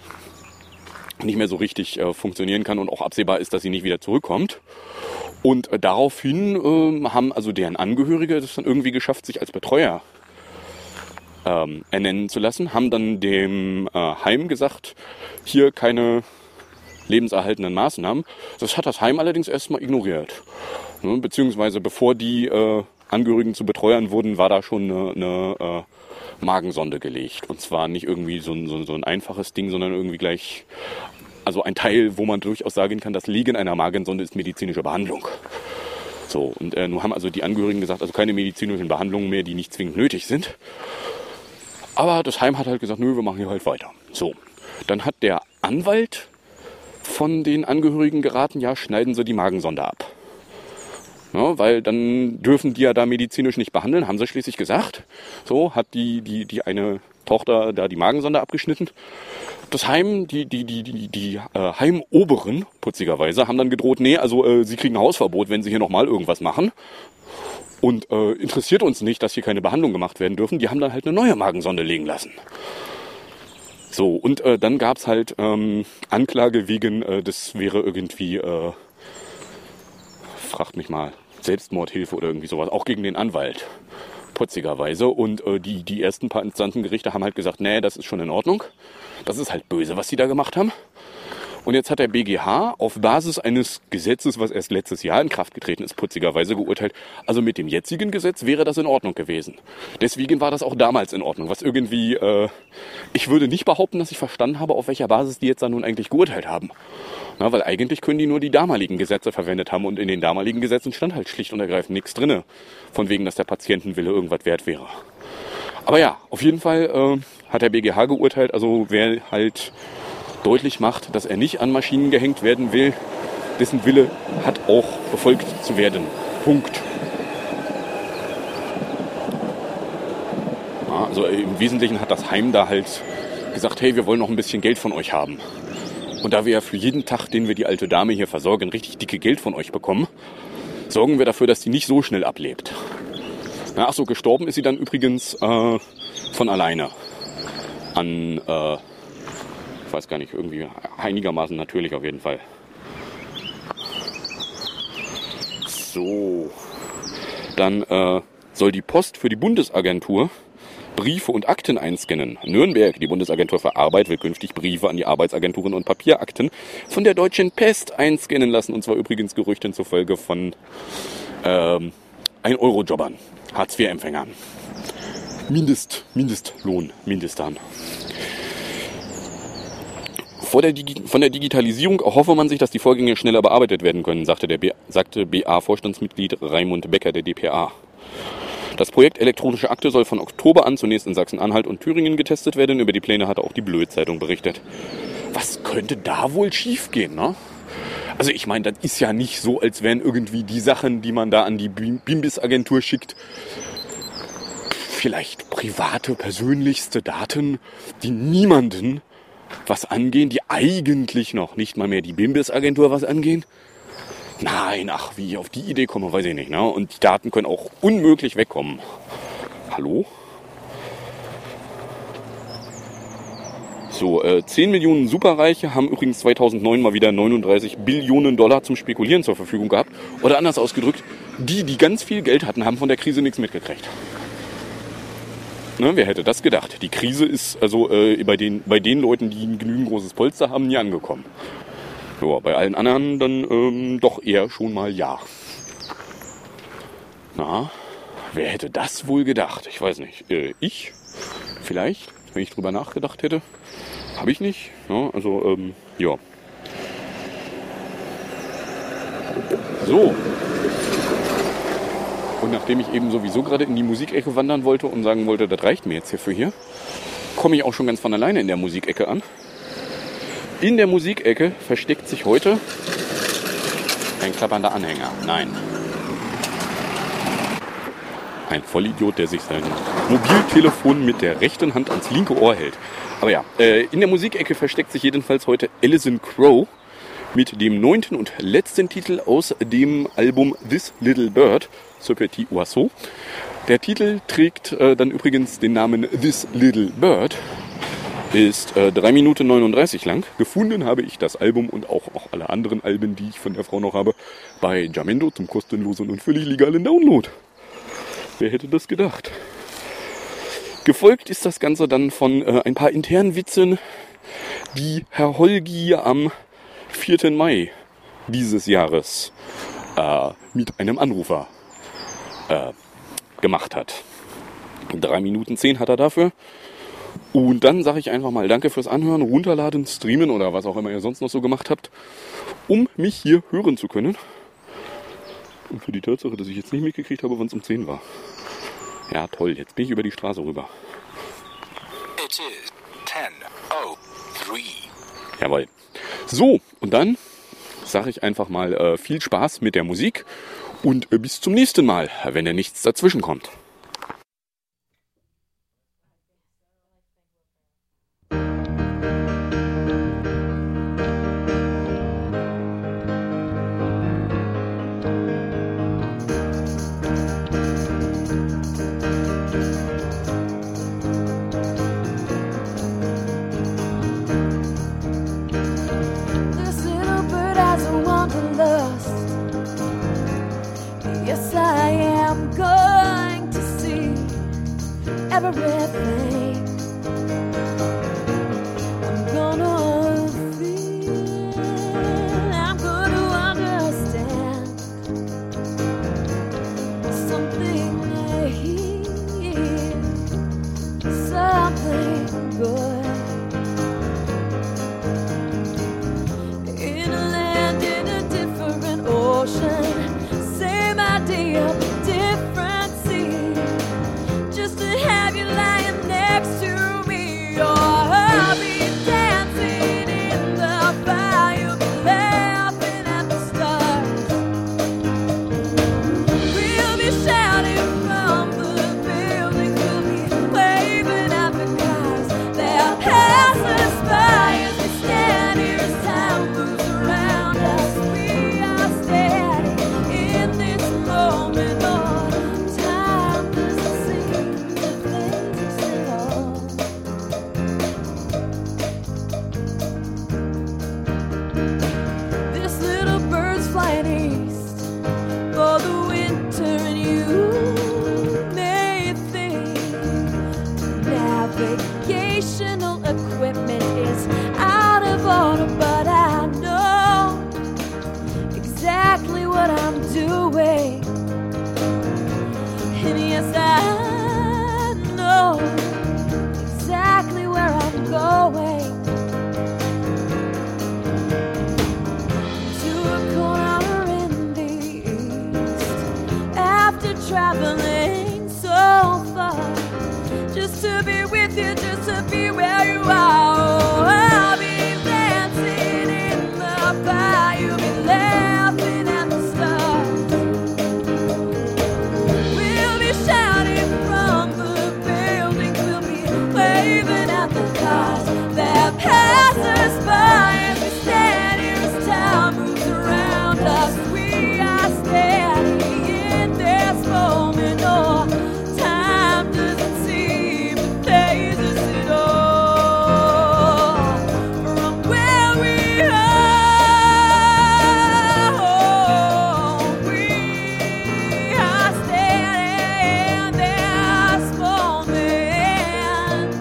nicht mehr so richtig äh, funktionieren kann und auch absehbar ist, dass sie nicht wieder zurückkommt. Und äh, daraufhin äh, haben also deren Angehörige das dann irgendwie geschafft, sich als Betreuer ähm, ernennen zu lassen, haben dann dem äh, Heim gesagt, hier keine lebenserhaltenden Maßnahmen. Das hat das Heim allerdings erstmal ignoriert. Ne, beziehungsweise bevor die äh, Angehörigen zu Betreuern wurden, war da schon eine, eine äh, Magensonde gelegt. Und zwar nicht irgendwie so ein, so, so ein einfaches Ding, sondern irgendwie gleich, also ein Teil, wo man durchaus sagen kann, das Legen einer Magensonde ist medizinische Behandlung. So, und äh, nun haben also die Angehörigen gesagt, also keine medizinischen Behandlungen mehr, die nicht zwingend nötig sind. Aber das Heim hat halt gesagt, nö, wir machen hier halt weiter. So, dann hat der Anwalt von den Angehörigen geraten, ja, schneiden Sie die Magensonde ab. Ja, weil dann dürfen die ja da medizinisch nicht behandeln, haben sie schließlich gesagt. So, hat die, die, die eine Tochter da die Magensonde abgeschnitten. Das Heim, die, die, die, die, die äh, Heimoberen, putzigerweise, haben dann gedroht, nee, also äh, sie kriegen Hausverbot, wenn sie hier nochmal irgendwas machen. Und äh, interessiert uns nicht, dass hier keine Behandlung gemacht werden dürfen. Die haben dann halt eine neue Magensonde legen lassen. So, und äh, dann gab's halt ähm, Anklage wegen, äh, das wäre irgendwie, äh, fragt mich mal, Selbstmordhilfe oder irgendwie sowas, auch gegen den Anwalt, putzigerweise. Und äh, die, die ersten paar Instanzengerichte haben halt gesagt, nee, das ist schon in Ordnung. Das ist halt böse, was die da gemacht haben. Und jetzt hat der B G H auf Basis eines Gesetzes, was erst letztes Jahr in Kraft getreten ist, putzigerweise geurteilt, also mit dem jetzigen Gesetz wäre das in Ordnung gewesen. Deswegen war das auch damals in Ordnung. Was irgendwie, äh, ich würde nicht behaupten, dass ich verstanden habe, auf welcher Basis die jetzt da nun eigentlich geurteilt haben. Na, weil eigentlich können die nur die damaligen Gesetze verwendet haben und in den damaligen Gesetzen stand halt schlicht und ergreifend nichts drin, von wegen, dass der Patientenwille irgendwas wert wäre. Aber ja, auf jeden Fall äh, hat der B G H geurteilt, also wer halt deutlich macht, dass er nicht an Maschinen gehängt werden will, dessen Wille hat auch befolgt zu werden. Punkt. Ja, also im Wesentlichen hat das Heim da halt gesagt, hey, wir wollen noch ein bisschen Geld von euch haben. Und da wir ja für jeden Tag, den wir die alte Dame hier versorgen, richtig dicke Geld von euch bekommen, sorgen wir dafür, dass die nicht so schnell ablebt. Na, ach so, gestorben ist sie dann übrigens äh, von alleine. An, äh, ich weiß gar nicht, irgendwie einigermaßen natürlich auf jeden Fall. So, dann äh, soll die Post für die Bundesagentur Briefe und Akten einscannen. Nürnberg, die Bundesagentur für Arbeit, will künftig Briefe an die Arbeitsagenturen und Papierakten von der Deutschen Post einscannen lassen. Und zwar übrigens Gerüchten zufolge von ähm, ein-Euro-Jobbern, Hartz-vier-Empfängern. Mindest, Mindestlohn, Mindestan. Vor der Digi- von der Digitalisierung erhoffe man sich, dass die Vorgänge schneller bearbeitet werden können, sagte, der B- sagte B A-Vorstandsmitglied Raimund Becker der D P A. Das Projekt Elektronische Akte soll von Oktober an zunächst in Sachsen-Anhalt und Thüringen getestet werden. Über die Pläne hatte auch die Blöd-Zeitung berichtet. Was könnte da wohl schiefgehen, ne? Also ich meine, das ist ja nicht so, als wären irgendwie die Sachen, die man da an die BIMBIS-Agentur schickt, vielleicht private, persönlichste Daten, die niemanden was angehen, die eigentlich noch nicht mal mehr die BIMBIS-Agentur was angehen. Nein, ach, wie ich auf die Idee komme, weiß ich nicht. Ne? Und die Daten können auch unmöglich wegkommen. Hallo? So, äh, zehn Millionen Superreiche haben übrigens zweitausendneun mal wieder neununddreißig Billionen Dollar zum Spekulieren zur Verfügung gehabt. Oder anders ausgedrückt, die, die ganz viel Geld hatten, haben von der Krise nichts mitgekriegt. Ne, wer hätte das gedacht? Die Krise ist also äh, bei, den, bei den Leuten, die ein genügend großes Polster haben, nie angekommen. Ja, bei allen anderen dann ähm, doch eher schon mal ja. Na, wer hätte das wohl gedacht? Ich weiß nicht. Äh, ich? Vielleicht, wenn ich drüber nachgedacht hätte. Habe ich nicht. Ja, also, ähm, ja. So. Und nachdem ich eben sowieso gerade in die Musikecke wandern wollte und sagen wollte, das reicht mir jetzt hierfür hier, komme ich auch schon ganz von alleine in der Musikecke an. In der Musikecke versteckt sich heute ein klappernder Anhänger. Nein. Ein Vollidiot, der sich sein Mobiltelefon mit der rechten Hand ans linke Ohr hält. Aber ja, äh, in der Musikecke versteckt sich jedenfalls heute Alison Krauss mit dem neunten und letzten Titel aus dem Album This Little Bird, Ce Petit Oiseau. Der Titel trägt äh, dann übrigens den Namen This Little Bird. Ist äh, drei Minuten neununddreißig lang. Gefunden habe ich das Album und auch, auch alle anderen Alben, die ich von der Frau noch habe, bei Jamendo zum kostenlosen und völlig legalen Download. Wer hätte das gedacht? Gefolgt ist das Ganze dann von äh, ein paar internen Witzen, die Herr Holgi am vierten Mai dieses Jahres äh, mit einem Anrufer äh, gemacht hat. drei Minuten zehn hat er dafür. Und dann sage ich einfach mal danke fürs Anhören, runterladen, streamen oder was auch immer ihr sonst noch so gemacht habt, um mich hier hören zu können. Und für die Tatsache, dass ich jetzt nicht mitgekriegt habe, wann es um zehn war. Ja, toll, jetzt bin ich über die Straße rüber. It is ten oh three. Jawohl. So, und dann sage ich einfach mal äh, viel Spaß mit der Musik und äh, bis zum nächsten Mal, wenn da nichts dazwischen kommt. Yes, I am going to see everything. I'm gonna feel, I'm gonna understand something I hear, something good. In a educational equipment is out of order, but I know exactly what I'm doing. And yes, I know exactly where I'm going. To a corner in the east, after traveling so far, just to be with you, just to be where you are. Oh, I'll be dancing in the fire, you'll be laughing at the stars. We'll be shouting from the buildings, we'll be waving at the cars that pass us by. As we stand here as time moves around us, we are standing in this moment. Oh, time doesn't seem to faze us at all. From where we are, oh, we are standing in this moment.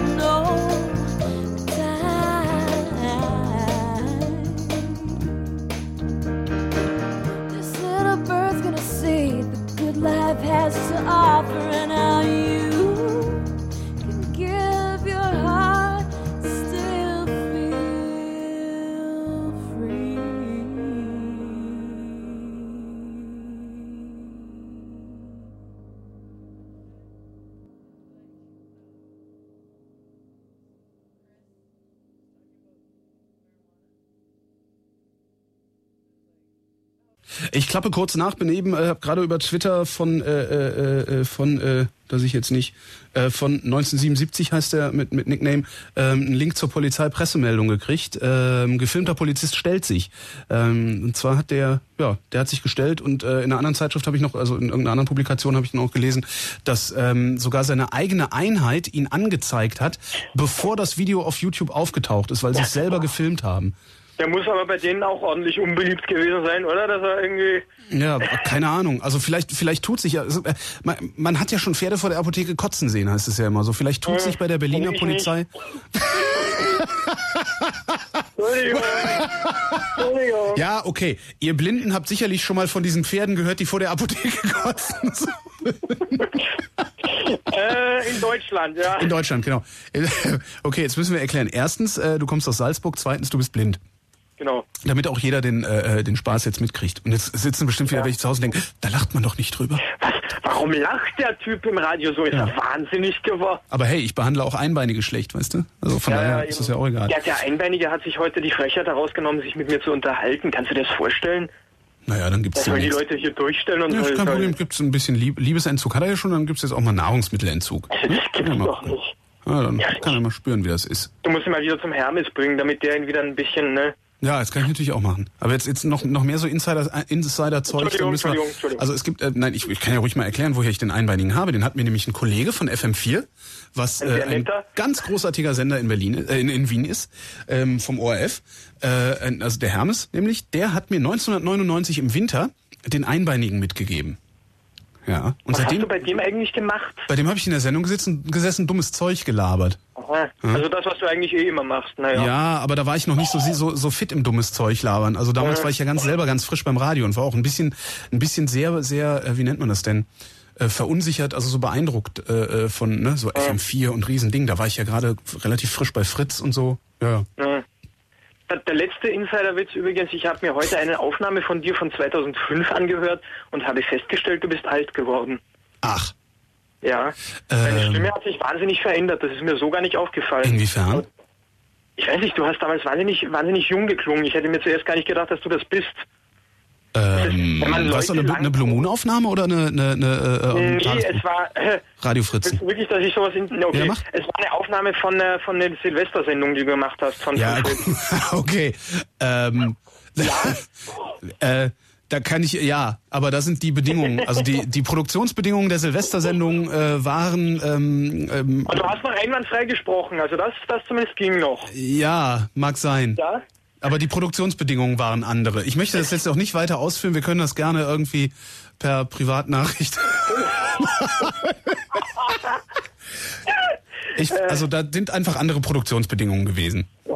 No time. This little bird's gonna see the good life has to offer, and how you can give your heart, still feel free. Ich klappe kurz nach, bin eben, äh, habe gerade über Twitter von, äh, äh, äh, von, äh, dass ich jetzt nicht, äh, von neunzehnhundertsiebenundsiebzig heißt der mit mit Nickname, ähm, einen Link zur Polizeipressemeldung gekriegt. Ähm, gefilmter Polizist stellt sich. Ähm, und zwar hat der, ja, der hat sich gestellt und äh, in einer anderen Zeitschrift habe ich noch, also in irgendeiner anderen Publikation habe ich noch gelesen, dass ähm, sogar seine eigene Einheit ihn angezeigt hat, bevor das Video auf YouTube aufgetaucht ist, weil sie es selber gefilmt haben. Der muss aber bei denen auch ordentlich unbeliebt gewesen sein, oder? Dass er irgendwie... Ja, keine Ahnung. Also vielleicht vielleicht tut sich ja... Also, äh, man, man hat ja schon Pferde vor der Apotheke kotzen sehen, heißt es ja immer so. Vielleicht tut Hm, sich bei der Berliner ich Polizei... Entschuldigung. Entschuldigung. Ja, okay. Ihr Blinden habt sicherlich schon mal von diesen Pferden gehört, die vor der Apotheke kotzen. So. äh, in Deutschland, ja. In Deutschland, genau. Okay, jetzt müssen wir erklären. Erstens, äh, du kommst aus Salzburg. Zweitens, du bist blind. Genau. Damit auch jeder den äh, den Spaß jetzt mitkriegt. Und jetzt sitzen bestimmt wieder Ja. welche zu Hause und denken, da lacht man doch nicht drüber. Was? Warum lacht der Typ im Radio so? Ist Ja. er wahnsinnig geworden? Aber hey, ich behandle auch Einbeinige schlecht, weißt du? Also von daher ist das ja auch egal. Der, der Einbeinige hat sich heute die Frechheit herausgenommen, sich mit mir zu unterhalten. Kannst du dir das vorstellen? Naja, dann gibt's Das soll die demnächst- Leute hier durchstellen und Ja, soll, kein soll, Problem, gibt's ein bisschen Lieb- Liebesentzug, hat er ja schon, dann gibt's jetzt auch mal Nahrungsmittelentzug. Das gibt's Ja, mal doch gucken. nicht. Ja, dann Ja, kann er mal spüren, wie das ist. Du musst ihn mal wieder zum Hermes bringen, damit der ihn wieder ein bisschen, ne? Ja, das kann ich natürlich auch machen. Aber jetzt jetzt noch noch mehr so Insider äh, Insider-Zeug. Entschuldigung, dann müssen wir- Entschuldigung, Entschuldigung. Also es gibt, äh, nein, ich, ich kann ja ruhig mal erklären, woher ich den Einbeinigen habe. Den hat mir nämlich ein Kollege von F M vier, was Ein äh, sehr ein netter. ganz großartiger Sender in Berlin, äh, in, in Wien ist, ähm, vom O R F. Äh, ein- also der Hermes nämlich, der hat mir neunzehnhundertneunundneunzig im Winter den Einbeinigen mitgegeben. Ja. Und Was hast seitdem, du bei dem eigentlich gemacht? bei dem habe ich in der Sendung gesessen, gesessen, dummes Zeug gelabert. Aha. Also das, was du eigentlich eh immer machst, naja. Ja, aber da war ich noch nicht so so, so fit im dummes Zeug labern. Also damals Ja. war ich ja ganz selber ganz frisch beim Radio und war auch ein bisschen ein bisschen sehr sehr äh, wie nennt man das denn? Äh, verunsichert, also so beeindruckt äh, von ne, so F M vier und Riesending. Da war ich ja gerade relativ frisch bei Fritz und so. Ja. Ja. Der, der letzte Insiderwitz übrigens, ich habe mir heute eine Aufnahme von dir von zweitausendfünf angehört und habe festgestellt, du bist alt geworden. Ach, Ja, deine Ähm. Stimme hat sich wahnsinnig verändert, das ist mir so gar nicht aufgefallen. inwiefern? Ich weiß nicht, du hast damals wahnsinnig, wahnsinnig jung geklungen. Ich hätte mir zuerst gar nicht gedacht, dass du das bist. Ähm, Wenn man was Leute eine, lang- eine Blue Moon Aufnahme oder eine eine, eine äh, Nee, Tagesbuch? es war... Äh, Radio Fritzen. willst du wirklich, dass ich sowas... In, okay, Ja, mach. es war eine Aufnahme von, äh, von der Silvestersendung, die du gemacht hast. Von Ja, von Fritz. okay. Ähm, äh, da kann ich, ja, aber da sind die Bedingungen, also die die Produktionsbedingungen der Silvestersendung äh, waren, ähm, ähm, Und du hast noch einwandfrei gesprochen, also das, das zumindest ging noch. ja, mag sein. Ja? Aber die Produktionsbedingungen waren andere. Ich möchte das jetzt auch nicht weiter ausführen, wir können das gerne irgendwie per Privatnachricht. Ich, also da sind einfach andere Produktionsbedingungen gewesen.